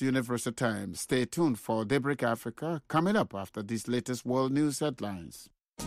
Universal Time. Stay tuned for Daybreak Africa coming up after these latest world news headlines.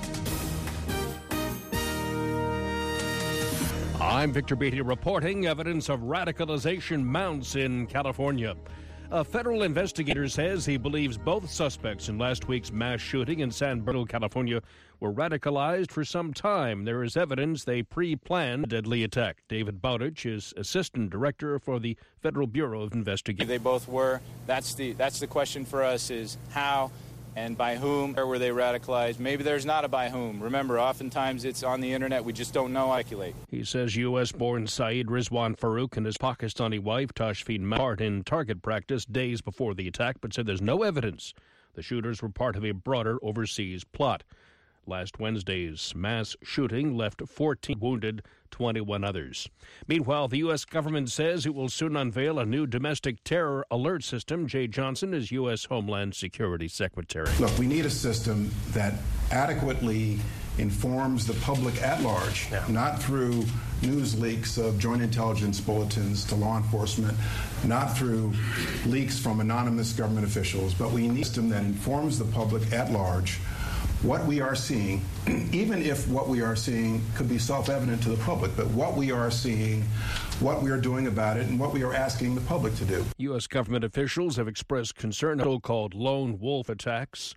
I'm Victor Beatty reporting evidence of radicalization mounts in California. A federal investigator says he believes both suspects in last week's mass shooting in San Bernardino, California, were radicalized for some time. There is evidence they pre-planned a deadly attack. David Bowditch is Assistant Director for the Federal Bureau of Investigation. They both were. That's the question for us is how and by whom. Where were they radicalized? Maybe there's not a by whom. Remember, oftentimes it's on the internet. We just don't know. He says U.S.-born Saeed Rizwan Farouk and his Pakistani wife Tashfeen Mahart in target practice days before the attack, but said there's no evidence the shooters were part of a broader overseas plot. Last Wednesday's mass shooting left 14 wounded, 21 others. Meanwhile, the U.S. government says it will soon unveil a new domestic terror alert system. Jay Johnson is U.S. Homeland Security Secretary. Look, we need a system that adequately informs the public at large, not through news leaks of joint intelligence bulletins to law enforcement, not through leaks from anonymous government officials, but we need a system that informs the public at large what we are seeing, even if what we are seeing could be self-evident to the public, but what we are seeing, what we are doing about it, and what we are asking the public to do. U.S. government officials have expressed concern about so-called lone wolf attacks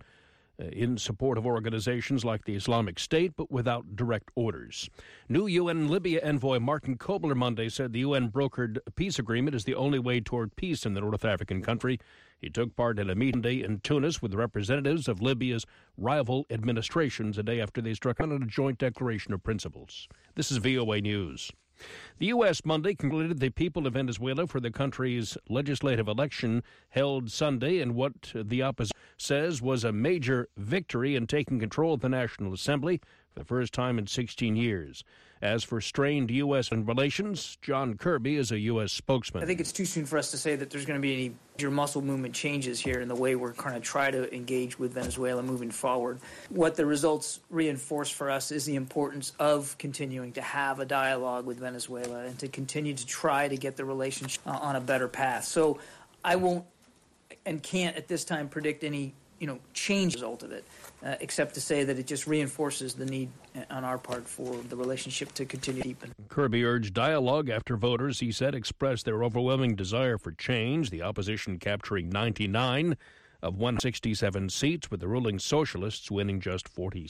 in support of organizations like the Islamic State, but without direct orders. New UN Libya envoy Martin Kobler Monday said the UN brokered a peace agreement is the only way toward peace in the North African country. He took part in a meeting today in Tunis with representatives of Libya's rival administrations a day after they struck on a joint declaration of principles. This is VOA News. The U.S. Monday concluded the people of Venezuela for the country's legislative election held Sunday in what the opposition says was a major victory in taking control of the National Assembly for the first time in 16 years. As for strained U.S. relations, John Kirby is a U.S. spokesman. I think it's too soon for us to say that there's going to be any major muscle movement changes here in the way we're going to try to engage with Venezuela moving forward. What the results reinforce for us is the importance of continuing to have a dialogue with Venezuela and to continue to try to get the relationship on a better path. So I won't and can't at this time predict any change as a result of it, except to say that it just reinforces the need on our part for the relationship to continue to deepen. Kirby urged dialogue after voters, he said, expressed their overwhelming desire for change, the opposition capturing 99 of 167 seats, with the ruling socialists winning just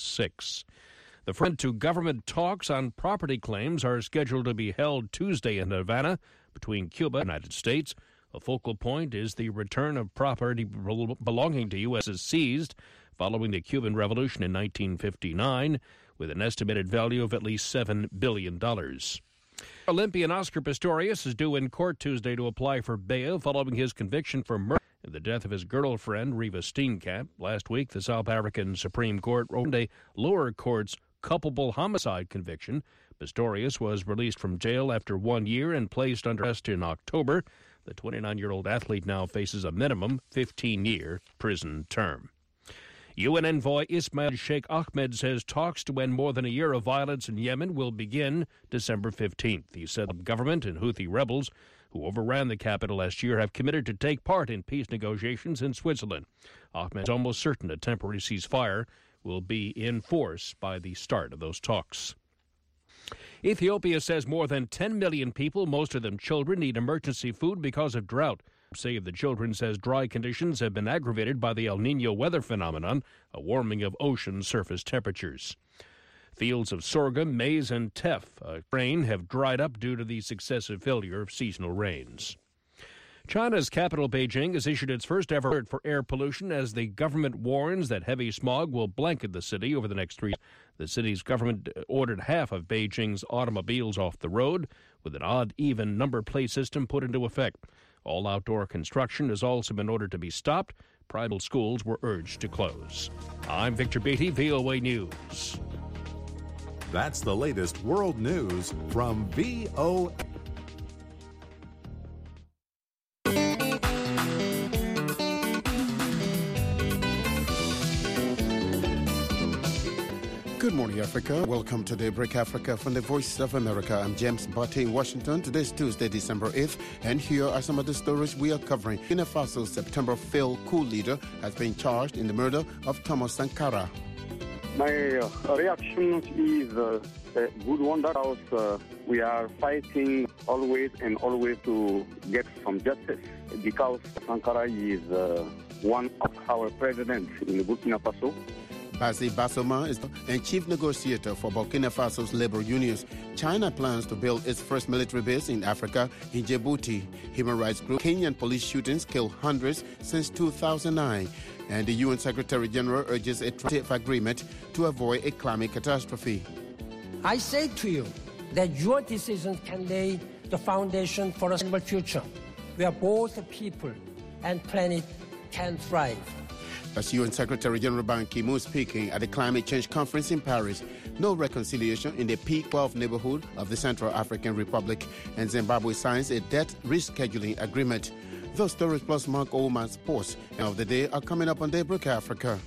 46. The front-to-government talks on property claims are scheduled to be held Tuesday in Havana between Cuba and the United States. A focal point is the return of property belonging to U.S. seized following the Cuban Revolution in 1959, with an estimated value of at least $7 billion. Olympian Oscar Pistorius is due in court Tuesday to apply for bail following his conviction for murder in the death of his girlfriend, Reva Steenkamp. Last week, the South African Supreme Court ruled a lower court's culpable homicide conviction. Pistorius was released from jail after 1 year and placed under arrest in October. The 29-year-old athlete now faces a minimum 15-year prison term. UN envoy Ismail Sheikh Ahmed says talks to end more than a year of violence in Yemen will begin December 15th. He said the government and Houthi rebels who overran the capital last year have committed to take part in peace negotiations in Switzerland. Ahmed is almost certain a temporary ceasefire will be in force by the start of those talks. Ethiopia says more than 10 million people, most of them children, need emergency food because of drought. Save the Children says dry conditions have been aggravated by the El Nino weather phenomenon, a warming of ocean surface temperatures. Fields of sorghum, maize, and teff grain have dried up due to the successive failure of seasonal rains. China's capital, Beijing, has issued its first ever alert for air pollution as the government warns that heavy smog will blanket the city over the next 3 years. The city's government ordered half of Beijing's automobiles off the road, with an odd-even number plate system put into effect. All outdoor construction has also been ordered to be stopped. Private schools were urged to close. I'm Victor Beatty, VOA News. That's the latest world news from VOA. Good morning, Africa. Welcome to Daybreak Africa from the Voice of America. I'm James Barty in Washington. Today's Tuesday, December 8th, and here are some of the stories we are covering. Burkina Faso's September failed coup leader has been charged in the murder of Thomas Sankara. My reaction is a good one, that we are fighting always and always to get some justice, because Sankara is one of our presidents in Burkina Faso. Bassey Bassoma is the chief negotiator for Burkina Faso's labor unions. China plans to build its first military base in Africa, in Djibouti. Human rights group Kenyan police shootings kill hundreds since 2009. And the UN Secretary General urges a trade agreement to avoid a climate catastrophe. I say to you that your decisions can lay the foundation for a sustainable future where both people and planet can thrive. As UN Secretary General Ban Ki-moon speaking at the Climate Change Conference in Paris. No reconciliation in the P12 neighborhood of the Central African Republic, and Zimbabwe signs a debt rescheduling agreement. Those stories plus Mark Oldman's sports of the day are coming up on Daybreak Africa.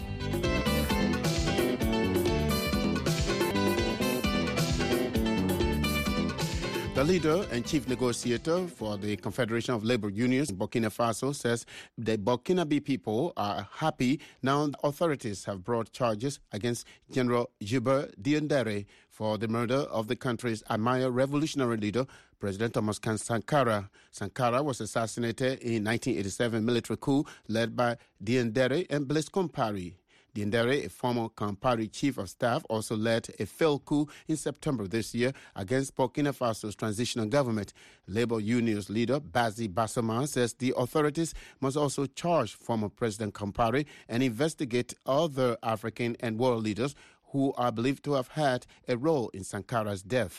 The leader and chief negotiator for the Confederation of Labor Unions in Burkina Faso says the Burkinabe people are happy now authorities have brought charges against General Djibril Diendéré for the murder of the country's admired revolutionary leader, President Thomas Sankara. Sankara was assassinated in 1987 military coup led by Diendéré and Blaise Compaoré. Diendéré, a former Compaoré chief of staff, also led a failed coup in September this year against Burkina Faso's transitional government. Labor Union's leader, Bassey Bassoma, says the authorities must also charge former President Compaoré and investigate other African and world leaders who are believed to have had a role in Sankara's death.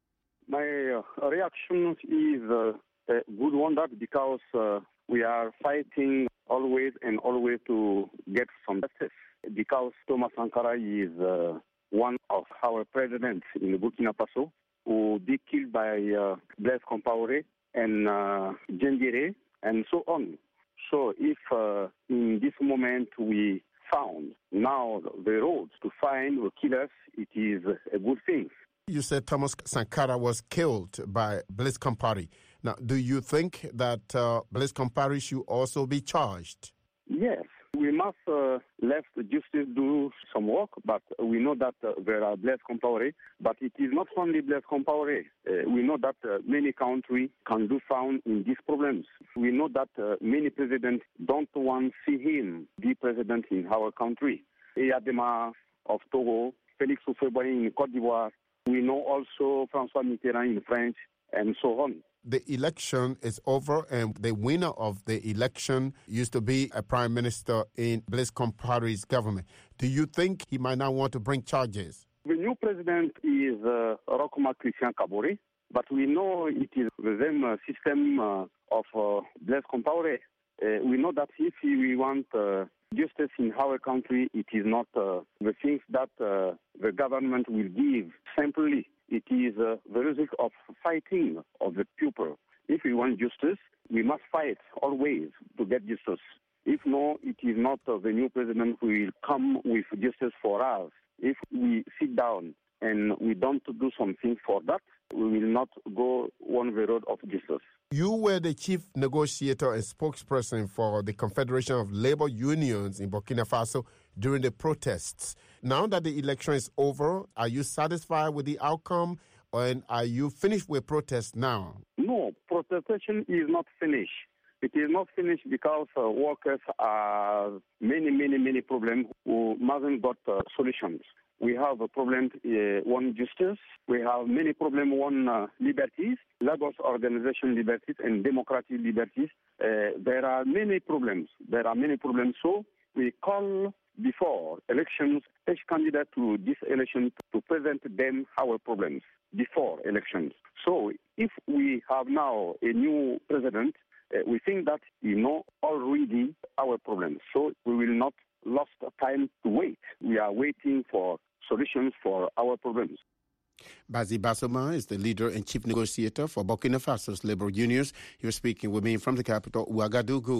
My reaction is a good one, that because we are fighting always and always to get some justice, because Thomas Sankara is one of our presidents in Burkina Faso, who be killed by Blaise Compaoré and Diendéré and so on. So if in this moment we found now the road to find the killers, it is a good thing. You said Thomas Sankara was killed by Blaise Compaoré. Now, do you think that Blaise Compaoré should also be charged? Yes. We must let justice do some work, but we know that there are Blaise Compaoré, but it is not only Blaise Compaoré. We know that many countries can do found in these problems. We know that many presidents don't want to see him be president in our country. Eyadema of Togo, Félix Houphouët-Boigny in Côte d'Ivoire. We know also François Mitterrand in France, and so on. The election is over, and the winner of the election used to be a prime minister in Blaise Compaoré's government. Do you think he might now want to bring charges? The new president is Roch-Marc Christian Kaboré, but we know it is the same system of Blaise Compaoré. We know that if we want justice in our country, it is not the things that the government will give simply. It is the result of fighting of the people. If we want justice, we must fight always to get justice. If no, it is not the new president who will come with justice for us. If we sit down and we don't do something for that, we will not go on the road of justice. You were the chief negotiator and spokesperson for the Confederation of Labor Unions in Burkina Faso during the protests. Now that the election is over, are you satisfied with the outcome, and are you finished with protests now? No, protestation is not finished. It is not finished because workers are many problems who mustn't got solutions. We have a problem on justice. We have many problems on liberties, labor organization liberties and democratic liberties. There are many problems. So we call before elections each candidate to this election to present them our problems before elections. So if we have now a new president, we think that he knows already our problems. So we will not lose time to wait. We are waiting for solutions for our problems. Bassey Bassoma is the leader and chief negotiator for Burkina Faso's labor unions. You're speaking with me from the capital, Ouagadougou.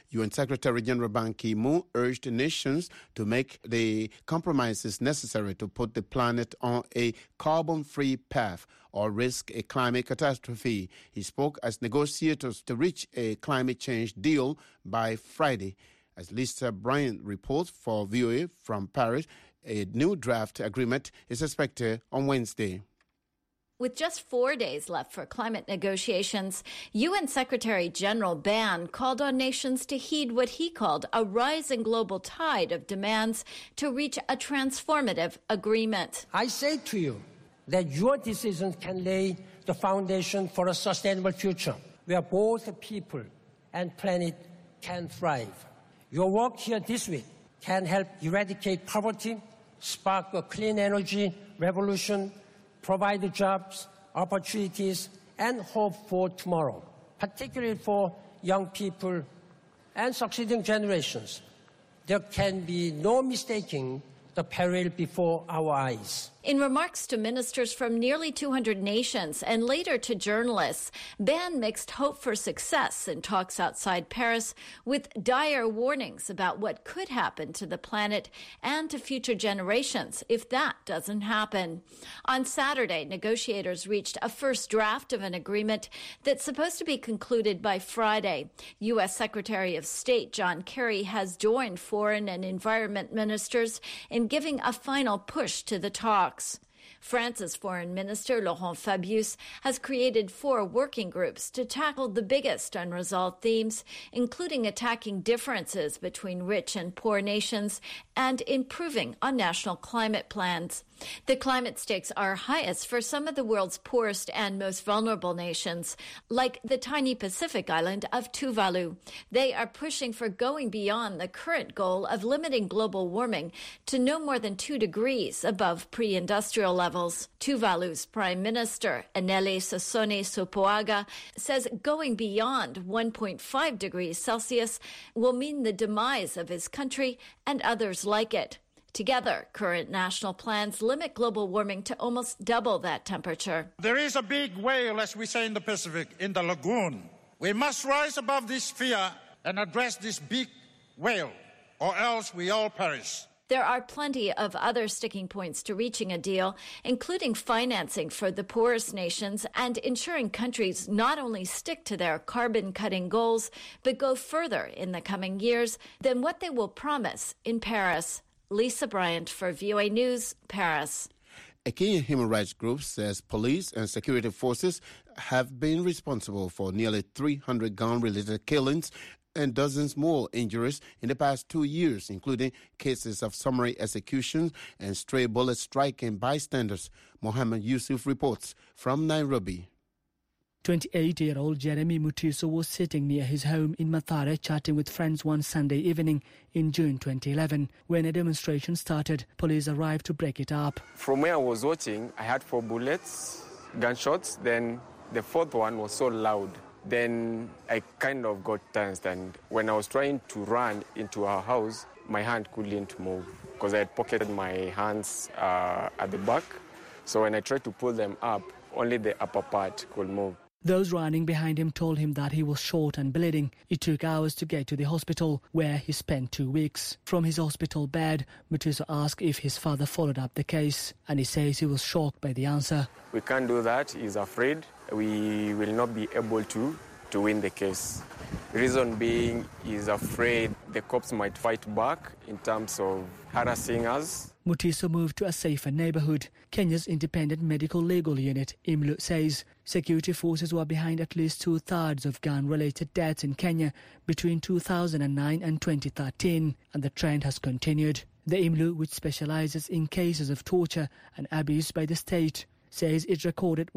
UN Secretary General Ban Ki-moon urged the nations to make the compromises necessary to put the planet on a carbon-free path or risk a climate catastrophe. He spoke as negotiators to reach a climate change deal by Friday. As Lisa Bryant reports for VOA from Paris, a new draft agreement is expected on Wednesday. With just 4 days left for climate negotiations, UN Secretary-General Ban called on nations to heed what he called a rising global tide of demands to reach a transformative agreement. I say to you that your decisions can lay the foundation for a sustainable future where both people and planet can thrive. Your work here this week can help eradicate poverty, spark a clean energy revolution, provide jobs, opportunities, and hope for tomorrow, particularly for young people and succeeding generations. There can be no mistaking the peril before our eyes. In remarks to ministers from nearly 200 nations and later to journalists, Ban mixed hope for success in talks outside Paris with dire warnings about what could happen to the planet and to future generations if that doesn't happen. On Saturday, negotiators reached a first draft of an agreement that's supposed to be concluded by Friday. U.S. Secretary of State John Kerry has joined foreign and environment ministers in giving a final push to the talks. France's Foreign Minister Laurent Fabius has created 4 working groups to tackle the biggest unresolved themes, including attacking differences between rich and poor nations and improving on national climate plans. The climate stakes are highest for some of the world's poorest and most vulnerable nations, like the tiny Pacific island of Tuvalu. They are pushing for going beyond the current goal of limiting global warming to no more than 2 degrees above pre-industrial levels. Tuvalu's Prime Minister, Enele Sassone Sopoaga, says going beyond 1.5 degrees Celsius will mean the demise of his country and others like it. Together, current national plans limit global warming to almost double that temperature. There is a big whale, as we say in the Pacific, in the lagoon. We must rise above this fear and address this big whale, or else we all perish. There are plenty of other sticking points to reaching a deal, including financing for the poorest nations and ensuring countries not only stick to their carbon-cutting goals, but go further in the coming years than what they will promise in Paris. Lisa Bryant for VOA News, Paris. A Kenyan human rights group says police and security forces have been responsible for nearly 300 gun-related killings and dozens more injuries in the past 2 years, including cases of summary executions and stray bullets striking bystanders. Mohammed Yusuf reports from Nairobi. 28-year-old Jeremy Mutiso was sitting near his home in Mathare chatting with friends one Sunday evening in June 2011. When a demonstration started, police arrived to break it up. From where I was watching, I had 4 bullets, gunshots. Then the 4th one was so loud. Then I kind of got tensed, and when I was trying to run into our house, my hand couldn't move because I had pocketed my hands at the back. So when I tried to pull them up, only the upper part could move. Those running behind him told him that he was shot and bleeding. It took hours to get to the hospital, where he spent 2 weeks. From his hospital bed, Mutiso asked if his father followed up the case, and he says he was shocked by the answer. We can't do that. He's afraid. We will not be able to win the case. Reason being, he's afraid the cops might fight back in terms of harassing us. Mutiso moved to a safer neighborhood. Kenya's Independent Medical Legal Unit, IMLU, says security forces were behind at least 2/3 of gun-related deaths in Kenya between 2009 and 2013, and the trend has continued. The IMLU, which specializes in cases of torture and abuse by the state, says it recorded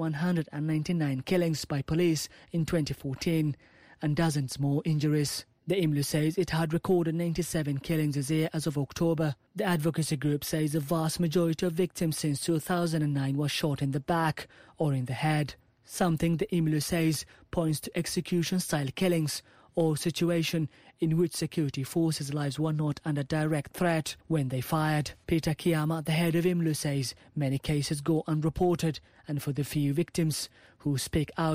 199 killings by police in 2014 and dozens more injuries. The IMLU says it had recorded 97 killings this year as of October. The advocacy group says the vast majority of victims since 2009 were shot in the back or in the head, something the IMLU says points to execution-style killings or situation in which security forces' lives were not under direct threat when they fired. Peter Kiama, the head of IMLU, says many cases go unreported, and for the few victims who speak out,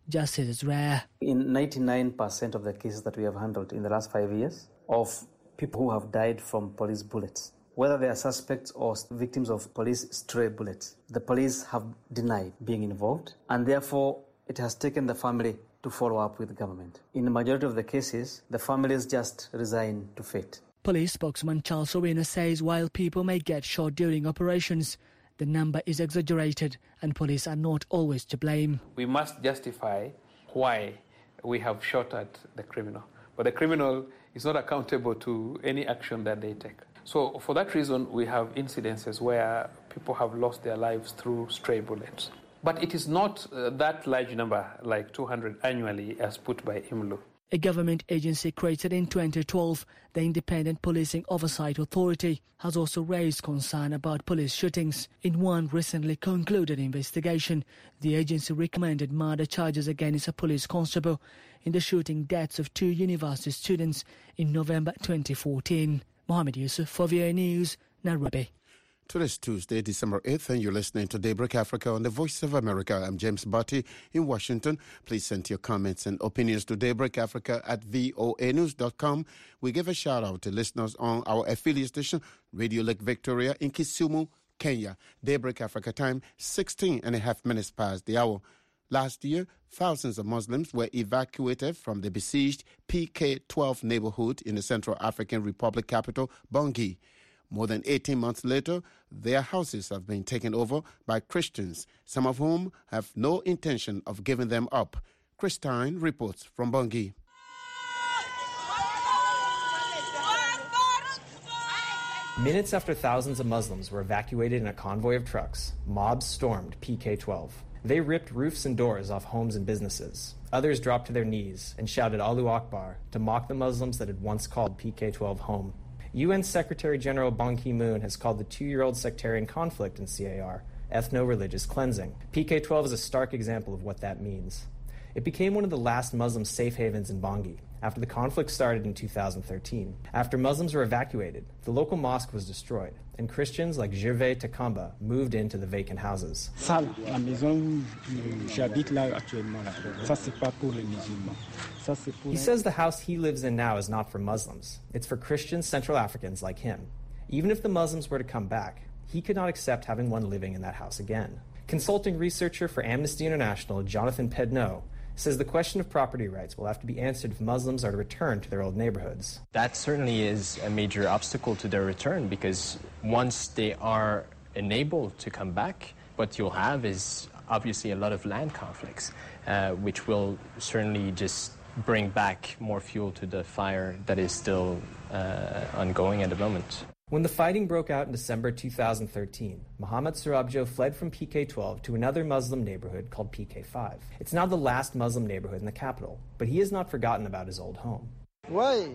justice is rare. In 99% of the cases that we have handled in the last 5 years of people who have died from police bullets, whether they are suspects or victims of police stray bullets, the police have denied being involved, and therefore it has taken the family to follow up with the government. In the majority of the cases, the families just resign to fate. Police spokesman Charles Owino says while people may get shot during operations, the number is exaggerated and police are not always to blame. We must justify why we have shot at the criminal. But the criminal is not accountable to any action that they take. So for that reason, we have incidences where people have lost their lives through stray bullets. But it is not that large number, like 200 annually, as put by IMLU. A government agency created in 2012, the Independent Policing Oversight Authority, has also raised concern about police shootings. In one recently concluded investigation, the agency recommended murder charges against a police constable in the shooting deaths of 2 university students in November 2014. Mohammed Yusuf for VOA News, Nairobi. Today's Tuesday, December 8th, and you're listening to Daybreak Africa on the Voice of America. I'm James Barty in Washington. Please send your comments and opinions to daybreakafrica@voanews.com. We give a shout-out to listeners on our affiliate station, Radio Lake Victoria in Kisumu, Kenya. Daybreak Africa time, 16 and a half minutes past the hour. Last year, thousands of Muslims were evacuated from the besieged PK-12 neighborhood in the Central African Republic capital, Bangui. More than 18 months later, their houses have been taken over by Christians, some of whom have no intention of giving them up. Christine reports from Bangui. Minutes after thousands of Muslims were evacuated in a convoy of trucks, mobs stormed PK-12. They ripped roofs and doors off homes and businesses. Others dropped to their knees and shouted Allahu Akbar to mock the Muslims that had once called PK-12 home. UN Secretary General Ban Ki-moon has called the 2-year-old sectarian conflict in CAR ethno-religious cleansing. PK-12 is a stark example of what that means. It became one of the last Muslim safe havens in Bangui after the conflict started in 2013. After Muslims were evacuated, the local mosque was destroyed, and Christians like Gervais Takamba moved into the vacant houses. He says the house he lives in now is not for Muslims. It's for Christian Central Africans like him. Even if the Muslims were to come back, he could not accept having one living in that house again. Consulting researcher for Amnesty International, Jonathan Pedneau, says the question of property rights will have to be answered if Muslims are to return to their old neighborhoods. That certainly is a major obstacle to their return, because once they are enabled to come back, what you'll have is obviously a lot of land conflicts, which will certainly just bring back more fuel to the fire that is still ongoing at the moment. When the fighting broke out in December 2013, Mohamed Surabjo fled from PK-12 to another Muslim neighborhood called PK-5. It's now the last Muslim neighborhood in the capital, but he has not forgotten about his old home. When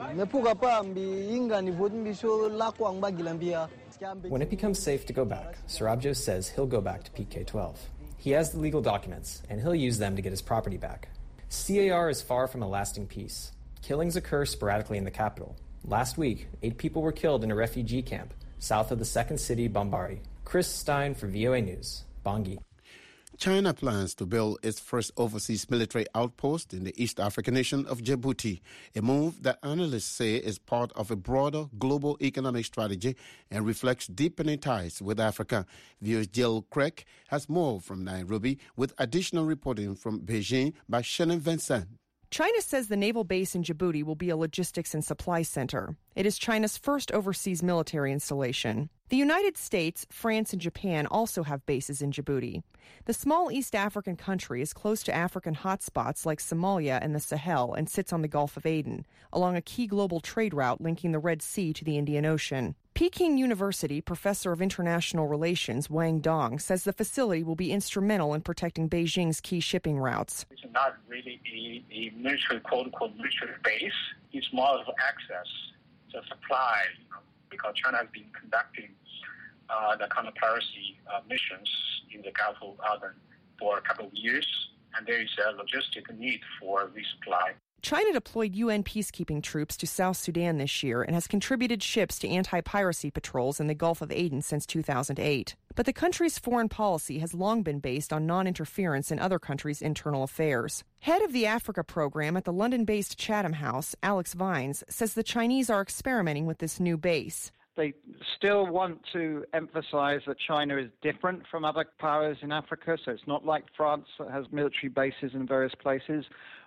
it becomes safe to go back, Surabjo says he'll go back to PK-12. He has the legal documents, and he'll use them to get his property back. CAR is far from a lasting peace. Killings occur sporadically in the capital. Last week, 8 people were killed in a refugee camp south of the second city, Bambari. Chris Stein for VOA News, Bangui. China plans to build its first overseas military outpost in the East African nation of Djibouti, a move that analysts say is part of a broader global economic strategy and reflects deepening ties with Africa. VOA's Jill Craig has more from Nairobi, with additional reporting from Beijing by Shannon Vincent. China says the naval base in Djibouti will be a logistics and supply center. It is China's first overseas military installation. The United States, France, and Japan also have bases in Djibouti. The small East African country is close to African hotspots like Somalia and the Sahel and sits on the Gulf of Aden, along a key global trade route linking the Red Sea to the Indian Ocean. Peking University professor of international relations Wang Dong says the facility will be instrumental in protecting Beijing's key shipping routes. It's not really a military, quote-unquote, military base. It's more of access to supply, because China has been conducting the counter-piracy missions in the Gulf of Aden for a couple of years, and there is a logistic need for resupply. China deployed UN peacekeeping troops to South Sudan this year and has contributed ships to anti-piracy patrols in the Gulf of Aden since 2008. But the country's foreign policy has long been based on non-interference in other countries' internal affairs. Head of the Africa program at the London-based Chatham House, Alex Vines, says the Chinese are experimenting with this new base. They still want to emphasize that China is different from other powers in Africa, so it's not like France that has military bases in various places,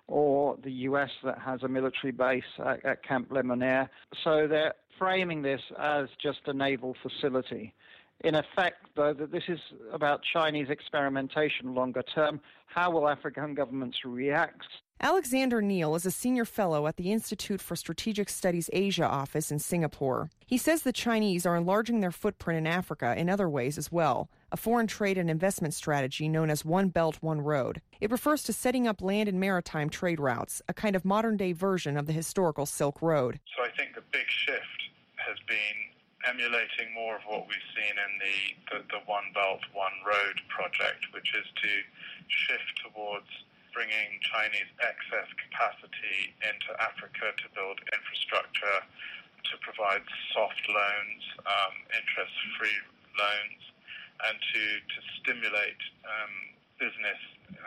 or the US that has a military base at Camp Lemonnier. So they're framing this as just a naval facility. In effect, though, that this is about Chinese experimentation longer term. How will African governments react? Alexander Neal is a senior fellow at the Institute for Strategic Studies Asia office in Singapore. He says the Chinese are enlarging their footprint in Africa in other ways as well, a foreign trade and investment strategy known as One Belt, One Road. It refers to setting up land and maritime trade routes, a kind of modern-day version of the historical Silk Road. So I think the big shift has been emulating more of what we've seen in the One Belt, One Road project, which is to shift towards bringing Chinese excess capacity into Africa to build infrastructure, to provide soft loans, interest-free loans, and to stimulate business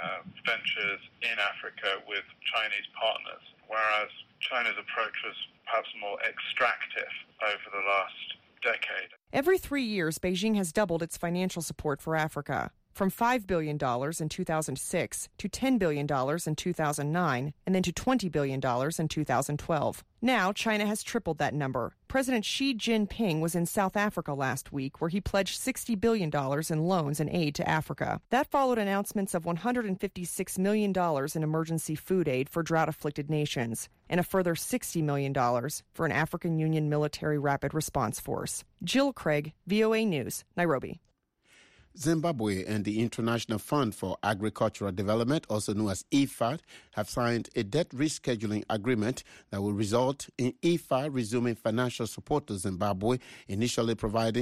ventures in Africa with Chinese partners, whereas China's approach was perhaps more extractive over the last decade. Every 3 years, Beijing has doubled its financial support for Africa, from $5 billion in 2006 to $10 billion in 2009, and then to $20 billion in 2012. Now, China has tripled that number. President Xi Jinping was in South Africa last week, where he pledged $60 billion in loans and aid to Africa. That followed announcements of $156 million in emergency food aid for drought-afflicted nations, and a further $60 million for an African Union military rapid response force. Jill Craig, VOA News, Nairobi. Zimbabwe and the International Fund for Agricultural Development, also known as IFAD, have signed a debt rescheduling agreement that will result in IFAD resuming financial support to Zimbabwe, initially providing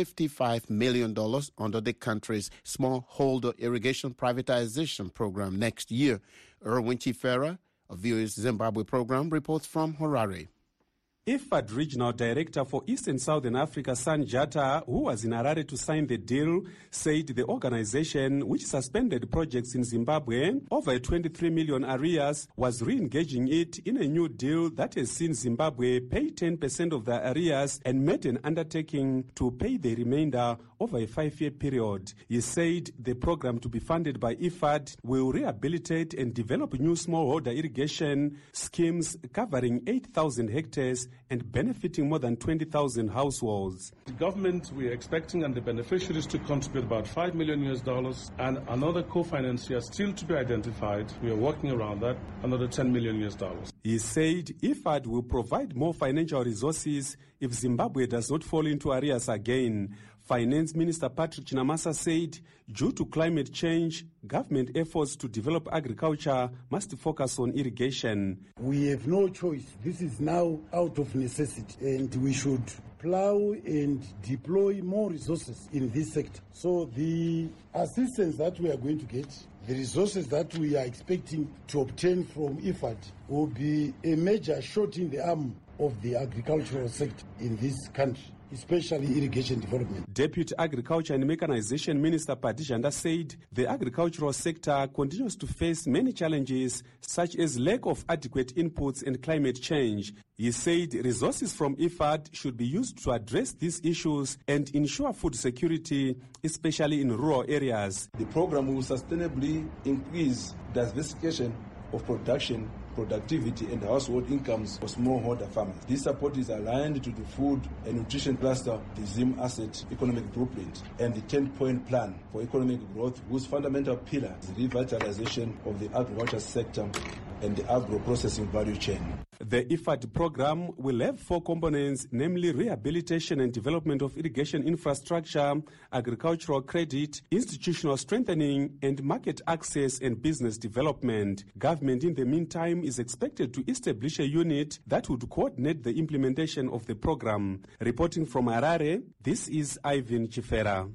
$55 million under the country's smallholder irrigation privatization program next year. Erwin Chifera of VOA's Zimbabwe program reports from Harare. IFAD Regional Director for East and Southern Africa, Sanjata, who was in Harare to sign the deal, said the organization, which suspended projects in Zimbabwe over a 23 million arrears, was re-engaging it in a new deal that has seen Zimbabwe pay 10% of the arrears and made an undertaking to pay the remainder over a 5-year period. He said the program to be funded by IFAD will rehabilitate and develop new smallholder irrigation schemes covering 8,000 hectares and benefiting more than 20,000 households. The government, we are expecting, and the beneficiaries to contribute about $5 million, and another co-financier still to be identified. We are working around that, another $10 million. He said IFAD will provide more financial resources if Zimbabwe does not fall into arrears again. Finance Minister Patrick Chinamasa said, due to climate change, government efforts to develop agriculture must focus on irrigation. We have no choice. This is now out of necessity, and we should plow and deploy more resources in this sector. So the assistance that we are going to get, the resources that we are expecting to obtain from IFAD, will be a major shot in the arm of the agricultural sector in this country, especially irrigation development. Deputy Agriculture and Mechanization Minister Padijanda said the agricultural sector continues to face many challenges, such as lack of adequate inputs and climate change. He said resources from IFAD should be used to address these issues and ensure food security, especially in rural areas. The program will sustainably increase diversification of production, productivity and household incomes for smallholder farmers. This support is aligned to the food and nutrition cluster, the ZIM Asset Economic Blueprint, and the 10-point plan for economic growth, whose fundamental pillar is the revitalization of the agriculture sector and the agro-processing value chain. The IFAD program will have 4 components, namely rehabilitation and development of irrigation infrastructure, agricultural credit, institutional strengthening, and market access and business development. Government, in the meantime, is expected to establish a unit that would coordinate the implementation of the program. Reporting from Harare, this is Ivan Chifera.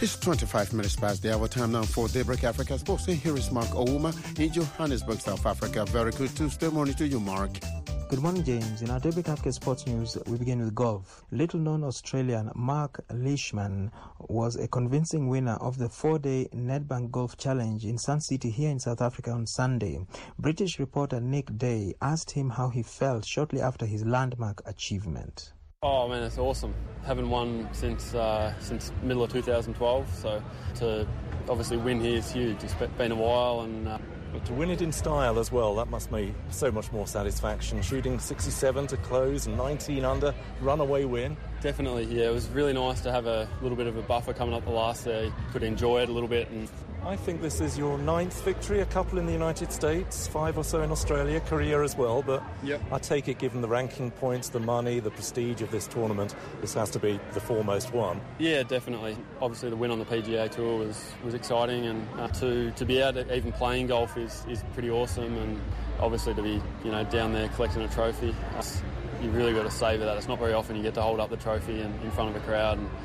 It's 25 minutes past the hour. Time now for Daybreak Africa Sports. And here is Mark Ouma in Johannesburg, South Africa. Very good Tuesday morning to you, Mark. Good morning, James. In our Daybreak Africa Sports News, we begin with golf. Little-known Australian Mark Leishman was a convincing winner of the 4-day Nedbank Golf Challenge in Sun City here in South Africa on Sunday. British reporter Nick Day asked him how he felt shortly after his landmark achievement. Oh man, it's awesome. Haven't won since middle of 2012, so to obviously win here is huge. It's been a while, and but to win it in style as well, that must be so much more satisfaction. Shooting 67 to close, 19 under, runaway win. Definitely, yeah. It was really nice to have a little bit of a buffer coming up the last day. Could enjoy it a little bit. And I think this is your 9th victory, a couple in the United States, 5 or so in Australia, Korea as well, but yep. I take it, given the ranking points, the money, the prestige of this tournament, this has to be the foremost one. Yeah, definitely. Obviously the win on the PGA Tour was exciting, and to be able to even playing golf is pretty awesome, and obviously to be down there collecting a trophy, you've really got to savour that. It's not very often you get to hold up the trophy in front of a crowd, and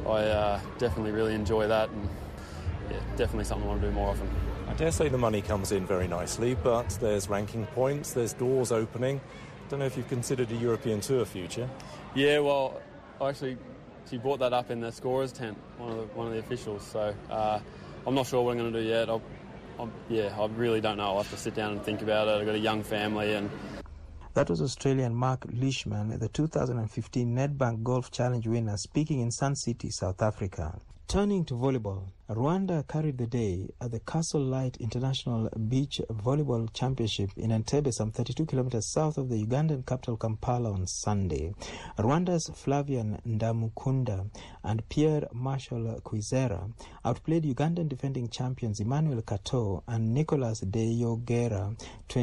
I definitely really enjoy that, and yeah, definitely something I want to do more often. I dare say the money comes in very nicely, but there's ranking points, there's doors opening. Don't know if you've considered a European Tour future. Yeah, well, she brought that up in the scorer's tent, one of the officials, so I'm not sure what I'm going to do yet. I really don't know. I'll have to sit down and think about it. I've got a young family. And that was Australian Mark Leishman, the 2015 Nedbank Golf Challenge winner, speaking in Sun City, South Africa. Turning to volleyball, Rwanda carried the day at the Castle Light International Beach Volleyball Championship in Entebbe, some 32 kilometers south of the Ugandan capital Kampala on Sunday. Rwanda's Flavian Ndamukunda and Pierre Marshall Kwizera outplayed Ugandan defending champions Emmanuel Kato and Nicholas Deyogera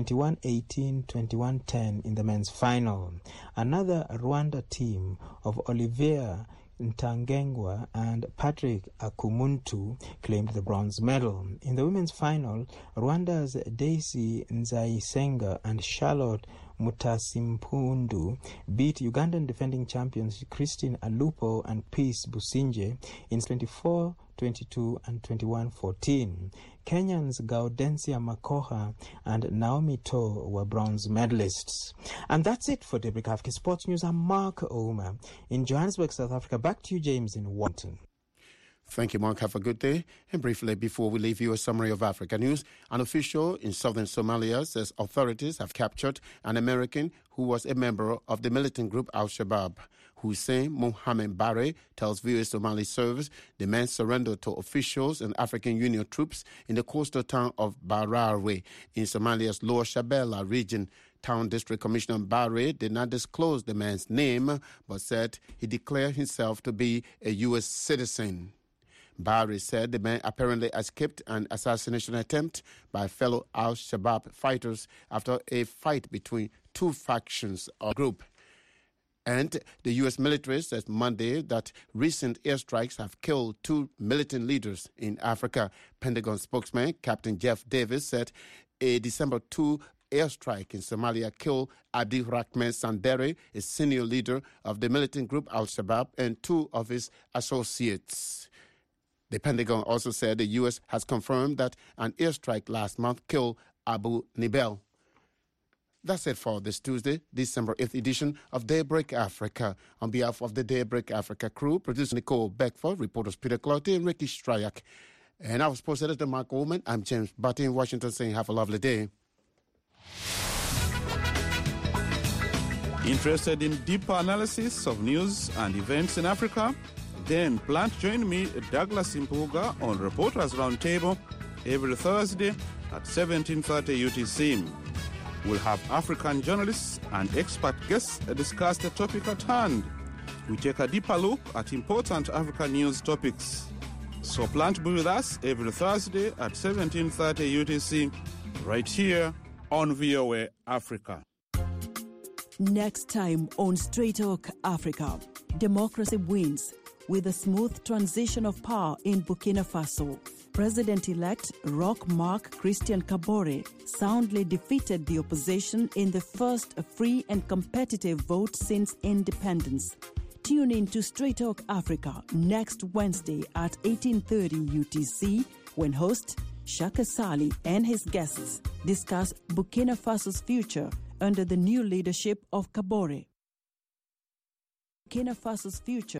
21-18, 21-10 in the men's final. Another Rwanda team of Olivier Ntangengwa and Patrick Akumuntu claimed the bronze medal. In the women's final, Rwanda's Daisy Nzayisenga and Charlotte Mutasimpundu beat Ugandan defending champions Christine Alupo and Peace Businje in 24-22 and 21-14. Kenyans Gaudensia Makoha and Naomi To were bronze medalists. And that's it for Daybreak Africa Sports News. I'm Mark Ouma in Johannesburg, South Africa. Back to you, James, in Washington. Thank you, Mark. Have a good day. And briefly, before we leave you, a summary of Africa news. An official in southern Somalia says authorities have captured an American who was a member of the militant group Al-Shabaab. Hussein Mohamed Barre tells VOA Somali Service the man surrendered to officials and African Union troops in the coastal town of Barawe in Somalia's Lower Shabelle region. Town District Commissioner Barre did not disclose the man's name, but said he declared himself to be a U.S. citizen. Barre said the man apparently escaped an assassination attempt by fellow Al-Shabaab fighters after a fight between two factions or group. And the U.S. military says Monday that recent airstrikes have killed two militant leaders in Africa. Pentagon spokesman Captain Jeff Davis said a December 2 airstrike in Somalia killed Abdirahman Sandere, a senior leader of the militant group Al-Shabaab, and two of his associates. The Pentagon also said the U.S. has confirmed that an airstrike last month killed Abu Nibel. That's it for this Tuesday, December 8th edition of Daybreak Africa. On behalf of the Daybreak Africa crew, producer Nicole Beckford, reporters Peter Cloutey and Ricky Stryak, and our sports editor Mark Ullman, I'm James Butty in Washington saying have a lovely day. Interested in deeper analysis of news and events in Africa? Then plan to join me, Douglas Impuga, on Reporters Roundtable every Thursday at 17:30 UTC. We'll have African journalists and expert guests discuss the topic at hand. We take a deeper look at important African news topics. So plan to be with us every Thursday at 17:30 UTC, right here on VOA Africa. Next time on Straight Talk Africa, democracy wins with a smooth transition of power in Burkina Faso. President-elect Roch Marc Christian Kabore soundly defeated the opposition in the first free and competitive vote since independence. Tune in to Straight Talk Africa next Wednesday at 18:30 UTC when host Shaka Sali and his guests discuss Burkina Faso's future under the new leadership of Kabore. Burkina Faso's future